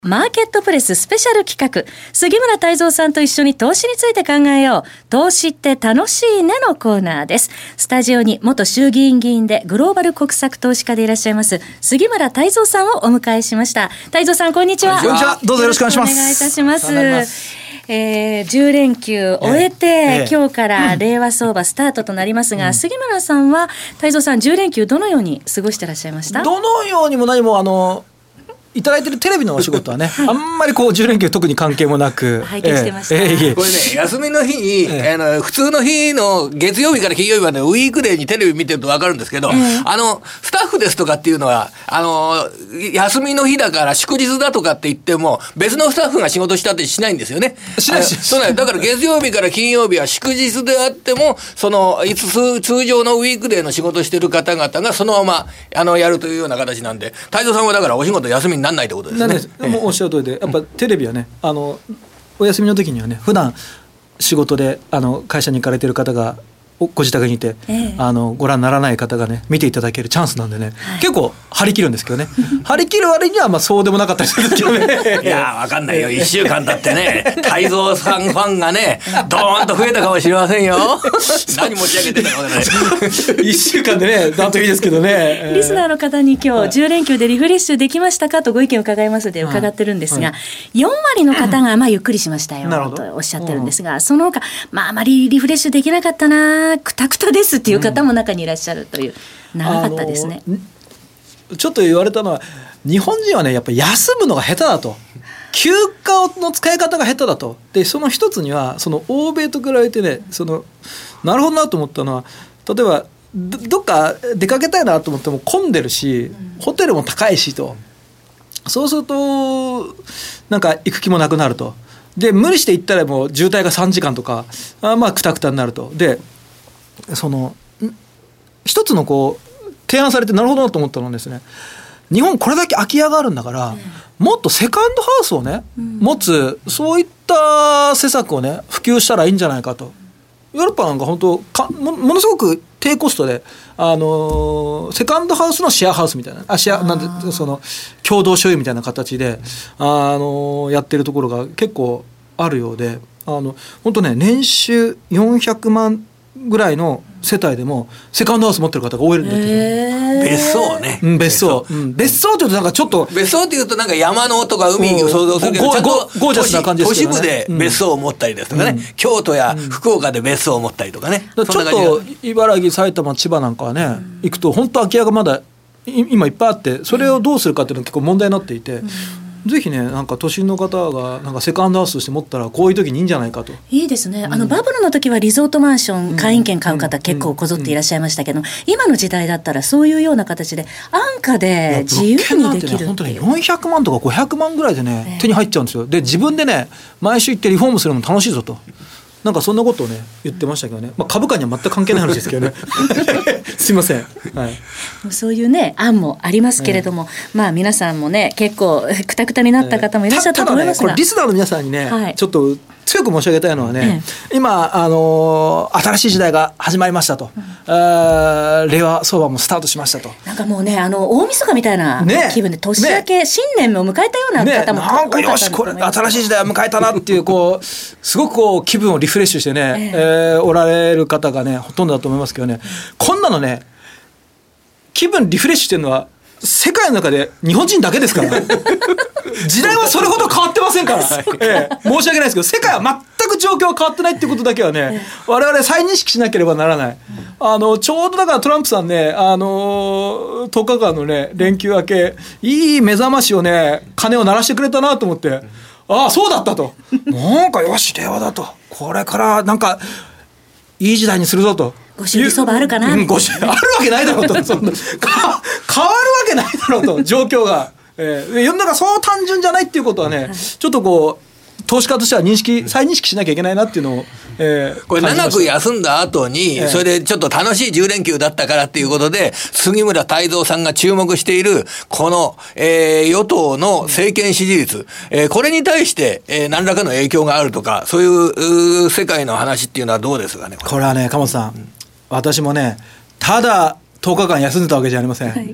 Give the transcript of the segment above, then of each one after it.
マーケットプレススペシャル企画、杉村太蔵さんと一緒に投資について考えよう。投資って楽しいねのコーナーです。スタジオに元衆議院議員でグローバル国策投資家でいらっしゃいます杉村太蔵さんをお迎えしました。太蔵さん、こんにちは。 こんにちは。どうぞよろしくお願いします。 お願いいたします。10連休終えて、今日から令和相場スタートとなりますが、杉村さんは太蔵さん、10連休どのように過ごしてらっしゃいました？ どのようにも何もいただいてるテレビのお仕事はね、あんまりこう10連休特に関係もなく拝見してました、 これね、休みの日に、普通の日の月曜日から金曜日までウィークデーにテレビ見てると分かるんですけど、スタッフですとかっていうのは休みの日だから祝日だとかって言っても別のスタッフが仕事したってしないんですよね。そうなんだから月曜日から金曜日は祝日であっても通常のウィークデーの仕事してる方々がそのままやるというような形なんで、太蔵さんはだからお仕事休みなんないってことですね。 もうおっしゃる通りで、やっぱテレビはね、お休みの時にはね、普段仕事で会社に行かれてる方がご自宅にいて、ご覧にならない方がね見ていただけるチャンスなんでね、結構張り切るんですけどね張り切る割にはそうでもなかったりするんですけどねいや分かんないよ、1週間経ってね太蔵さんファンがねドーンと増えたかもしれませんよ何持ち上げてるのか分からない 1週間でねだといいですけどね、 リスナーの方に今日10連休でリフレッシュできましたかとご意見を伺いますので伺ってるんですが、4割の方がゆっくりしましたよとおっしゃってるんですが、その他あまりリフレッシュできなかったな、くたくたですっていう方も中にいらっしゃるという、長かったですね。 ちょっと言われたのは、日本人はねやっぱり休むのが下手だと、休暇の使い方が下手だと。でその一つには欧米と比べてね、なるほどなと思ったのは、例えばどっか出かけたいなと思っても混んでるし、ホテルも高いしと、そうするとなんか行く気もなくなると。で無理して行ったらもう渋滞が3時間とかくたくたになると。で一つの提案されてなるほどなと思ったのはですね、日本これだけ空き家があるんだから、もっとセカンドハウスをね、持つそういった施策をね普及したらいいんじゃないかと。ヨーロッパなんか本当ものすごく低コストでセカンドハウスのシェアハウスみたいな共同所有みたいな形でやってるところが結構あるようで、本当ね、年収400万ぐらいの世帯でもセカンドハウス持ってる方が多いんだけど、 別荘ね、 別荘っていうとなんかちょっと別荘っていうとなんか山のとか海を想像するけど、ちゃんとゴージャスな感じですけどね、 都市部で別荘を持ったりですとかね、京都や福岡で別荘を持ったりとかね、 ちょっと茨城、埼玉、千葉なんかはね、行くと本当空き家がまだ今いっぱいあって、それをどうするかっていうのが結構問題になっていて、ぜひね、なんか都心の方がなんかセカンドハウスとして持ったらこういう時にいいんじゃないかと。 いいですね。バブルの時はリゾートマンション、会員権買う方結構こぞっていらっしゃいましたけど、今の時代だったらそういうような形で安価で自由にできる。 本当に400万とか500万ぐらいでね、手に入っちゃうんですよ。で自分でね毎週行ってリフォームするのも楽しいぞと、なんかそんなことをね言ってましたけどね、株価には全く関係ない話ですけどねすいません、 そういうね案もありますけれども、皆さんもね結構クタクタになった方もいらっしゃったと思いますが、 これリスナーの皆さんにね、ちょっと強く申し上げたいのはね、今新しい時代が始まりましたと、令和相場もスタートしましたと、 なんかもうね大晦日みたいな気分で、年明け、新年を迎えたような方も多かったんだと思います。 なんかよし、これ新しい時代を迎えたなっていうすごく気分をリフレッシュしてね、おられる方がねほとんどだと思いますけどね、こんなのね気分リフレッシュしてるのは世界の中で日本人だけですから時代はそれほど変わってませんから、申し訳ないですけど、世界は全く状況は変わってないっていうことだけはね、我々再認識しなければならない。ちょうどだからトランプさんね、10日間のね連休明け、いい目覚ましをね鐘を鳴らしてくれたなと思って、ああそうだったとなんかよし令和だと、これからなんかいい時代にするぞと、 ご祝儀相場あるかな、 あるわけないだろうとそんな変わるわけないだろうと状況が、世の中そう単純じゃないっていうことはね、ちょっと投資家としては再認識しなきゃいけないなっていうのを、 これ長く休んだ後に、それでちょっと楽しい10連休だったからっていうことで、杉村太蔵さんが注目しているこの、与党の政権支持率、これに対して、何らかの影響があるとか、そういう世界の話っていうのはどうですかね。 これはね、鎌田さん、私もねただ10日間休んでたわけじゃありません、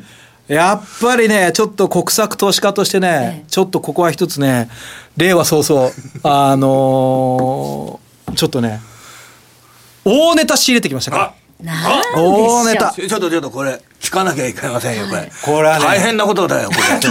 やっぱりねちょっと国策投資家としてね、ちょっとここは一つね令和早々ちょっとね大ネタ仕入れてきましたから。大ネタちょっとこれ聞かなきゃいけませんよこれ、 これはね大変なことだよこれ自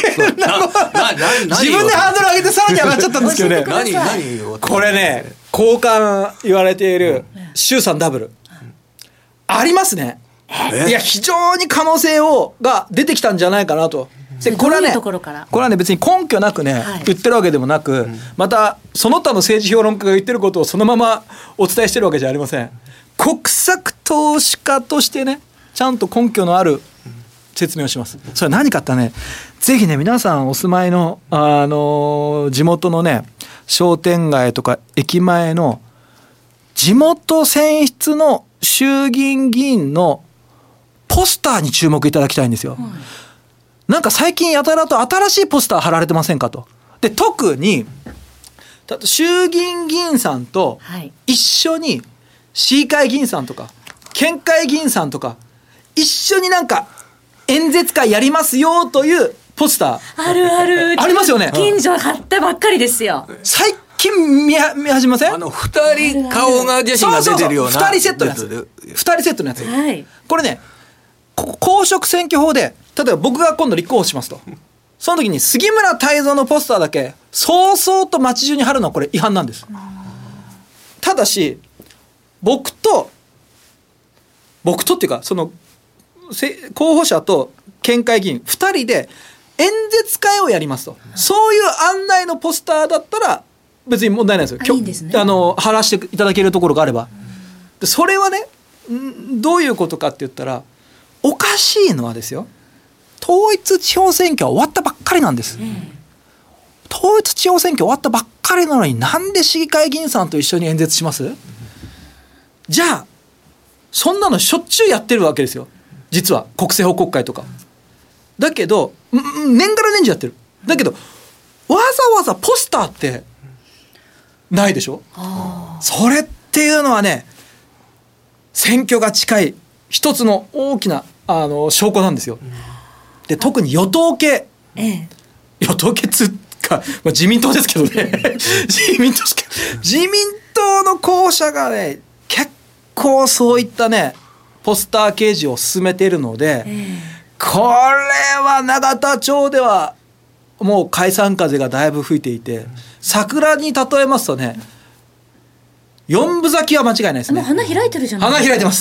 分でハードル上げてさらに上がっちゃったんですけどね何これね交換言われている衆参ダブル、ありますね。いや非常に可能性が出てきたんじゃないかなと。でこれはね別に根拠なくね、言ってるわけでもなく、またその他の政治評論家が言ってることをそのままお伝えしてるわけじゃありません。国策投資家としてねちゃんと根拠のある説明をします。それは何かってね、ぜひね皆さんお住まいの、地元のね商店街とか駅前の地元選出の衆議院議員のポスターに注目いただきたいんですよ。なんか最近やたらと新しいポスター貼られてませんかと。で特に衆議院議員さんと一緒に市議会議員さんとか県会議員さんとか一緒になんか演説会やりますよというポスターあるあるありますよね。 近所貼ったばっかりですよ。 最近見始めません ？2人顔が写真が出てるような 2人セットのやつ2人セットのやつ、 はい、 これね公職選挙法で例えば僕が今度立候補しますと、その時に杉村太蔵のポスターだけ早々と街中に貼るのはこれ違反なんです。ただし僕とっていうかその候補者と県会議員2人で演説会をやりますと、そういう案内のポスターだったら別に問題ないですよ。 いいんですね。 貼らせていただけるところがあれば。でそれはねどういうことかって言ったらおかしいのはですよ、統一地方選挙は終わったばっかりなんです、統一地方選挙終わったばっかりなのになんで市議会議員さんと一緒に演説します？じゃあそんなのしょっちゅうやってるわけですよ実は国政法国会とか。だけど年がら年中やってる。だけどわざわざポスターってないでしょ。それっていうのはね選挙が近い一つの大きな証拠なんですよ。で特に与党系、与党系つか、自民党ですけどね自民党の候補者がね結構そういったねポスター掲示を進めているので、これは永田町ではもう解散風がだいぶ吹いていて、桜に例えますとね四分咲きは間違いないですね。 もう花開いてるじゃないですか。 花開いてます。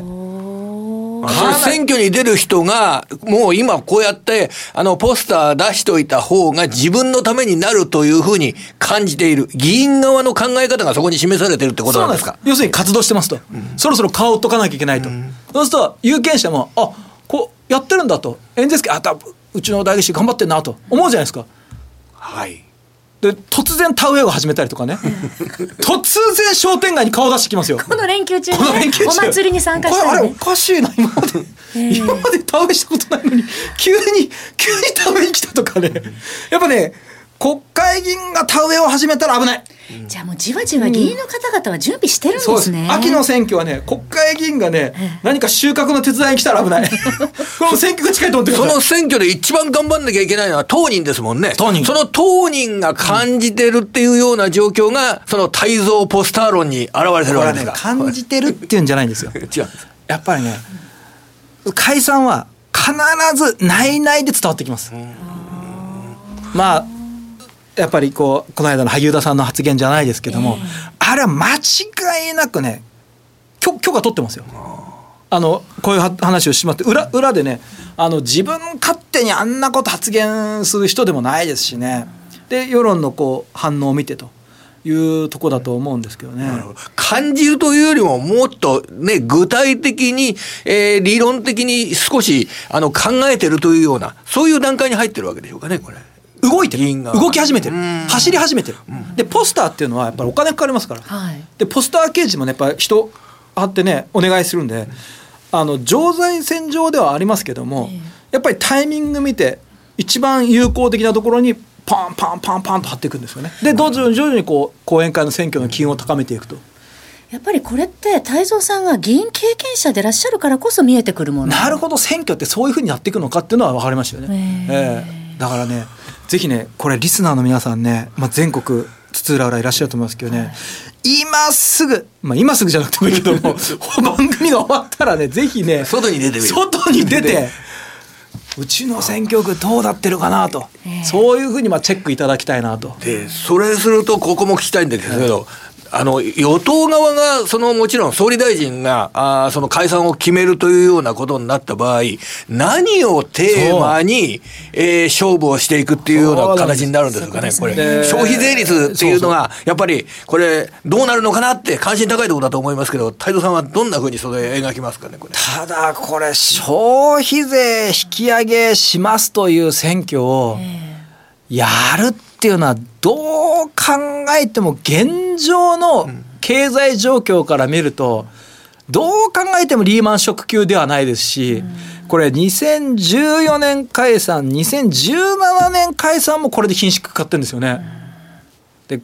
選挙に出る人がもう今こうやってポスター出しといた方が自分のためになるというふうに感じている議員側の考え方がそこに示されてるってことなんですか。 要するに活動してますと、そろそろ顔を解かなきゃいけないと、そうすると有権者もこうやってるんだと、演説会うちの代議士頑張ってんなと思うじゃないですか。 はい。 で突然田植えを始めたりとかね突然商店街に顔出してきますよ。 この連休中に、ね、お祭りに参加したり、ね、 あれおかしいな今まで田植えしたことないのに急に田植えに来たとかね。やっぱね国会議員が田植えを始めたら危ない。 じゃあもうじわじわ議員の方々は準備してるんですね。 そうです。秋の選挙はね国会議員がね何か収穫の手伝いに来たら危ないこの選挙が近いと思ってください。 その選挙で一番頑張んなきゃいけないのは当人ですもんね。 当人。 その当人が感じてるっていうような状況がその太蔵ポスター論に現れてるわけですか。 感じてるっていうんじゃないんですよ違う。 やっぱりね解散は必ず内々で伝わってきます。まあやっぱりこの間の萩生田さんの発言じゃないですけども、あれは間違いなくね許可取ってますよ。こういう話をしまって裏でね自分勝手にあんなこと発言する人でもないですしね。で世論の反応を見てというとこだと思うんですけどね。 感じるというよりももっとね具体的に、理論的に少し考えてるというようなそういう段階に入ってるわけでしょうかね。これ動き始めてる、走り始めてる。でポスターっていうのはやっぱりお金かかりますから、でポスター掲示もねやっぱり人貼ってねお願いするんで、常在戦場ではありますけども、やっぱりタイミング見て一番有効的なところにパンと貼っていくんですよね。で徐々に講演会の選挙の機運を高めていくとやっぱりこれって太蔵さんが議員経験者でいらっしゃるからこそ見えてくるもの。 なるほど、選挙ってそういうふうにやっていくのかっていうのは分かりましたよね。だからね、ぜひね、これリスナーの皆さんね、全国津々浦々いらっしゃると思いますけどね、今すぐ、今すぐじゃなくてもいいけども番組が終わったらね、ぜひね、 外に出てうちの選挙区どうなってるかなと、そういうふうにチェックいただきたいなと。 でそれするとここも聞きたいんだけど、与党側がもちろん総理大臣がその解散を決めるというようなことになった場合、何をテーマに、勝負をしていくっていうような形になるんですかね。これ消費税率っていうのがやっぱりこれどうなるのかなって関心高いところだと思いますけど、太蔵さんはどんなふうにそれ描きますかね。これただこれ消費税引き上げしますという選挙をやるっていうのはどう考えても現状の経済状況から見るとどう考えてもリーマンショック級ではないですし、これ2014年解散2017年解散もこれで顰蹙かかってるんですよね。で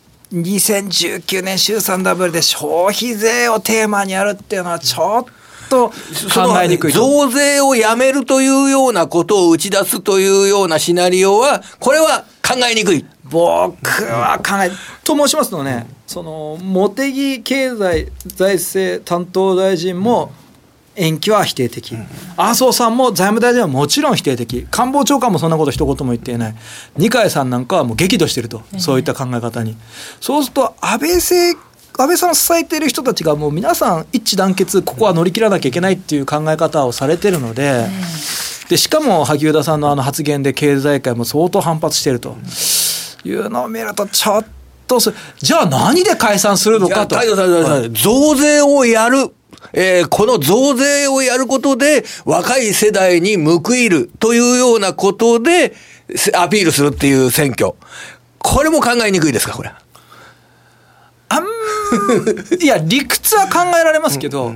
2019年衆参ダブルで消費税をテーマにやるっていうのはちょっと考えにくい。 増税をやめるというようなことを打ち出すというようなシナリオはこれは考えにくい。 僕は考えと申しますとね、茂木経済財政担当大臣も延期は否定的、麻生さんも財務大臣はもちろん否定的、官房長官もそんなこと一言も言っていない、二階さんなんかはもう激怒していると、そういった考え方に。そうすると安倍さんを支えている人たちがもう皆さん一致団結、ここは乗り切らなきゃいけないっていう考え方をされているので、しかも萩生田さんの発言で経済界も相当反発しているというのを見ると、ちょっとじゃあ何で解散するのかと。 増税をやる、この増税をやることで若い世代に報いるというようなことでアピールするっていう選挙、これも考えにくいですか。これいや理屈は考えられますけど、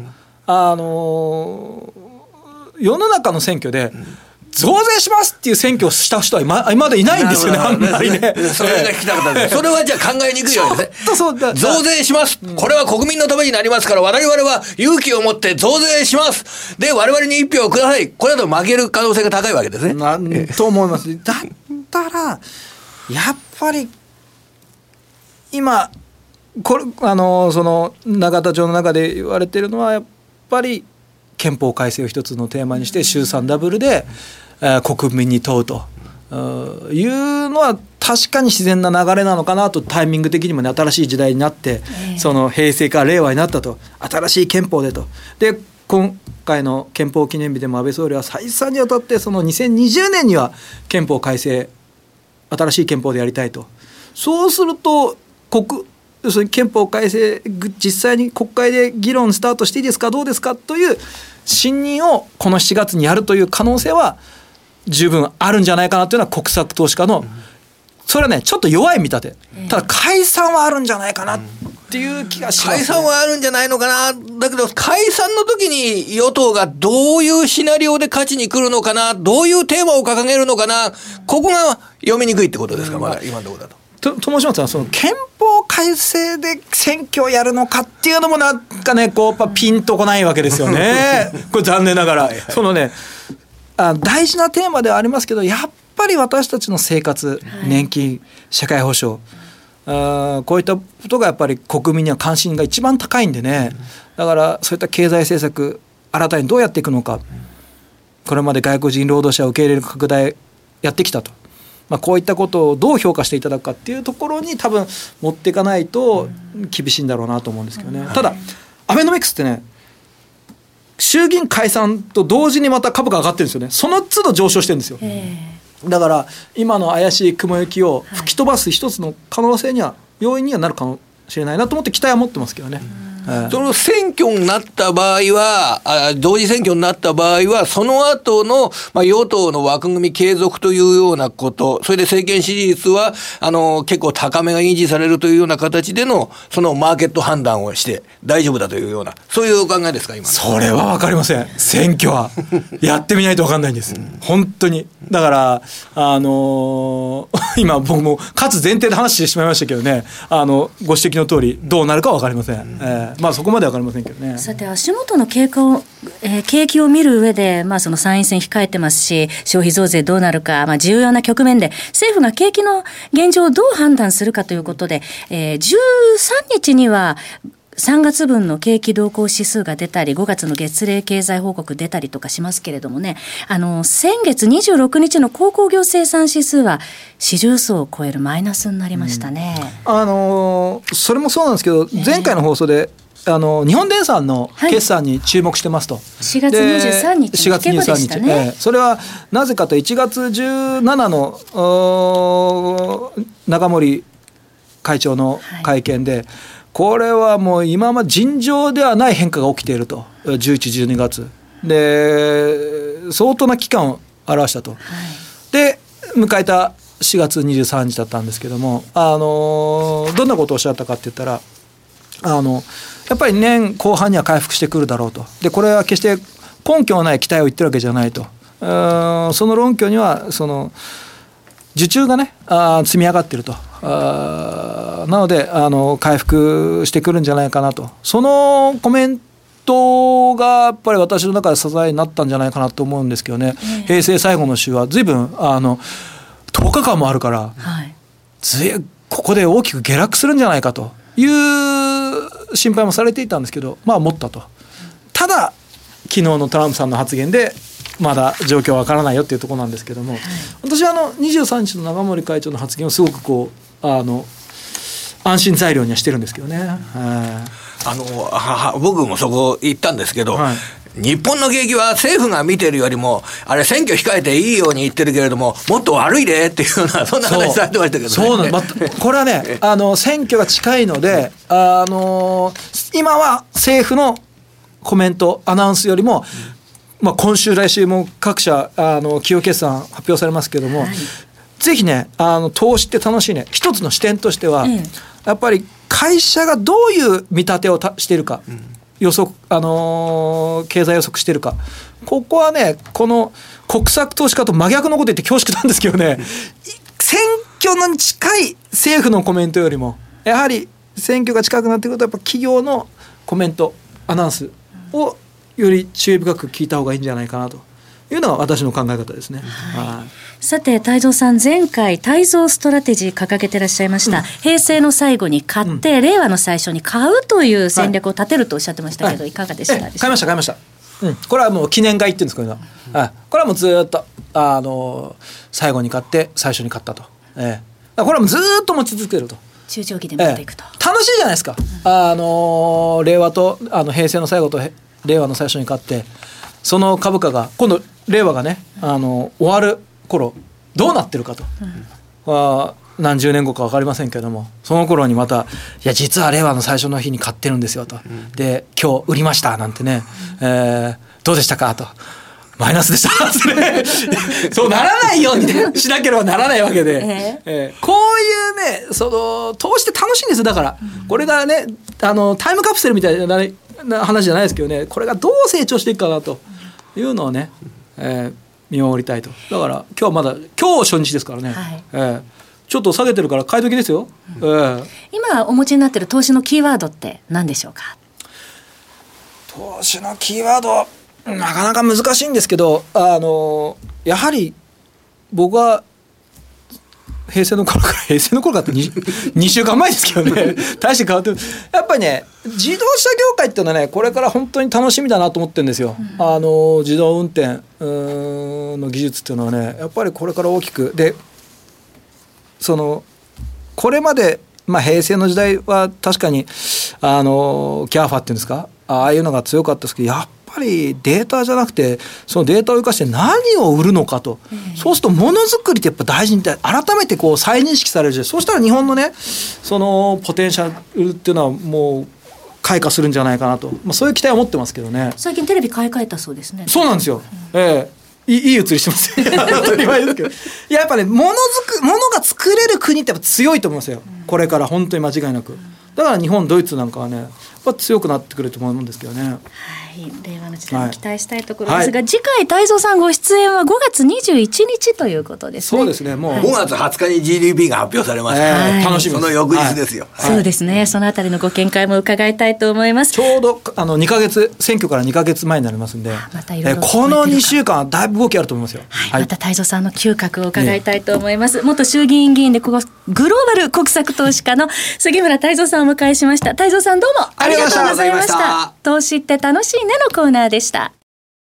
世の中の選挙で増税しますっていう選挙をした人は今までいないんですよね、あんまりね。 それが聞きたかったんです。それはじゃあ考えにくいわけですね。増税します、これは国民のためになりますから我々は勇気を持って増税します、で我々に一票をください、これだと負ける可能性が高いわけですね。 と思います。だったらやっぱり今その永田町の中で言われているのは、やっぱり憲法改正を一つのテーマにして衆参ダブルで、国民に問うというのは確かに自然な流れなのかなと。タイミング的にもね、新しい時代になって、その平成から令和になったと、新しい憲法でと。で今回の憲法記念日でも安倍総理は再三にわたってその2020年には憲法改正、新しい憲法でやりたいと。そうすると要するに憲法改正実際に国会で議論スタートしていいですかどうですかという審議をこの7月にやるという可能性は十分あるんじゃないかなというのは国策投資家の、それはねちょっと弱い見立て。ただ解散はあるんじゃないかなっていう気がします、ね。 解散はあるんじゃないのかな。だけど解散の時に与党がどういうシナリオで勝ちに来るのかな、どういうテーマを掲げるのかな、ここが読みにくいってことですか。まだ今のところだと。 と申しますのは、その憲法改正で選挙をやるのかっていうのもなんかね、こうやっぱピンとこないわけですよね。これ残念ながらそのね、大事なテーマではありますけど、やっぱり私たちの生活、年金、社会保障、こういったことがやっぱり国民には関心が一番高いんでね。だからそういった経済政策新たにどうやっていくのか、これまで外国人労働者を受け入れる拡大やってきたと。こういったことをどう評価していただくかっていうところに多分持っていかないと厳しいんだろうなと思うんですけどね。ただアベノミクスってね、衆議院解散と同時にまた株価上がってるんですよね。その都度上昇してるんですよ。だから今の怪しい雲行きを吹き飛ばす一つの可能性には、要因にはなるかもしれないなと思って期待は持ってますけどね。 その選挙になった場合は、同時選挙になった場合は、その後の、与党の枠組み継続というようなこと、それで政権支持率は結構高めが維持されるというような形でのそのマーケット判断をして大丈夫だというような、そういうお考えですか。今それは分かりません。選挙はやってみないと分かんないんです本当に。だから今僕も勝つ前提で話してしまいましたけどね、ご指摘の通りどうなるか分かりません。 まあそこまでは分かりませんけどね。 さて足元の景気を見る上で、まあ、その参院選控えてますし、消費増税どうなるか、まあ、重要な局面で政府が景気の現状をどう判断するかということで、13日には3月分の景気動向指数が出たり、5月の月例経済報告出たりとかしますけれどもね、先月26日の鉱工業生産指数は市場予想を超えるマイナスになりましたね。 それもそうなんですけど、前回の放送で日本電産の決算に注目してますと、 4月23日の引け後でしたね。 それはなぜかと、1月17の永守会長の会見で、これはもう今まで尋常ではない変化が起きていると、11、12月で相当な期間を表したと、で迎えた4月23日だったんですけども、どんなことをおっしゃったかって言ったら、やっぱり年後半には回復してくるだろうと。でこれは決して根拠のない期待を言ってるわけじゃないと。その論拠にはその受注がね積み上がっていると。なので回復してくるんじゃないかなと。そのコメントがやっぱり私の中で支えになったんじゃないかなと思うんですけどね。平成最後の週は随分10日間もあるから、ここで大きく下落するんじゃないかという心配もされていたんですけど、まあ持ったと。ただ昨日のトランプさんの発言でまだ状況はわからないよっていうところなんですけども、私は23日の永守会長の発言をすごくこう安心材料にはしてるんですけどね。 僕もそこ行ったんですけど、日本の景気は政府が見てるよりもあれ選挙控えていいように言ってるけれどももっと悪いでっていうようなそんな話されてましたけどね。 そうなん、これはね選挙が近いので今は政府のコメントアナウンスよりも、今週来週も各社企業決算発表されますけども、ぜひね投資って楽しいね。一つの視点としては、やっぱり会社がどういう見立てをしているか、予測経済予測しているか、ここはねこの国策投資家と真逆のこと言って恐縮なんですけどね、選挙に近い政府のコメントよりもやはり選挙が近くなってくるとやっぱ企業のコメントアナウンスをより注意深く聞いた方がいいんじゃないかなというのが私の考え方ですね。 さて太蔵さん、前回太蔵ストラテジー掲げてらっしゃいました、平成の最後に買って、令和の最初に買うという戦略を立てるとおっしゃってましたけど、いかがでしたでしょうか。 買いました、これはもう記念買いっていうんですか、これはもうずっと最後に買って最初に買ったと、これはもうずっと持ち続けると、 中長期で持っていくと、 楽しいじゃないですか。令和と平成の最後と令和の最初に買って、その株価が今度令和がね終わる頃どうなってるかと、何十年後か分かりませんけども、その頃にまたいや実は令和の最初の日に買ってるんですよと、で今日売りましたなんてね、どうでしたかと、マイナスでしたってそうならないように、ね、しなければならないわけで、こういうね投資って楽しいんですよ。だからこれがねタイムカプセルみたいな話じゃないですけどね、これがどう成長していくかなというのをね、見守りたいと。だから今日初日ですからね、ちょっと下げてるから買い時ですよ。 今お持ちになっている投資のキーワードって何でしょうか。 投資のキーワードなかなか難しいんですけど、やはり僕は平成の頃からって2週間前ですけどね大して変わってる。やっぱりね自動車業界っていうのはねこれから本当に楽しみだなと思ってるんですよ。自動運転の技術っていうのはねやっぱりこれから大きくで、これまで、平成の時代は確かにキャーファっていうんですか、ああいうのが強かったですけど、やっぱりデータじゃなくてそのデータを生かして何を売るのかと、そうするとものづくりってやっぱ大事に改めてこう再認識されるし、そうしたら日本のねそのポテンシャルっていうのはもう開花するんじゃないかなと、そういう期待を持ってますけどね。 最近テレビ買い替えたそうですね。 そうなんですよ、いい映りしてますよ当たり前ですけどやっぱね物が作れる国ってやっぱ強いと思いますよ、これから本当に間違いなく。だから日本ドイツなんかはねは強くなってくると思うんですけどね。 はい、令和の時代も期待したいところですが、次回太蔵さんご出演は5月21日ということですね。 そうですね、もう 5月20日に GDP が発表されます、 楽しみです。 その翌日ですよ、 そうですね、そのあたりのご見解も伺いたいと思います。 ちょうど2ヶ月選挙から2ヶ月前になりますんで、 またいろいろこの2週間はだいぶ動きあると思いますよ。 また太蔵さんの嗅覚を伺いたいと思います。元衆議院議員でグローバル国策投資家の杉村太蔵さんをお迎えしました。太蔵さんどうもありがとうございました。投資って楽しいねのコーナーでした。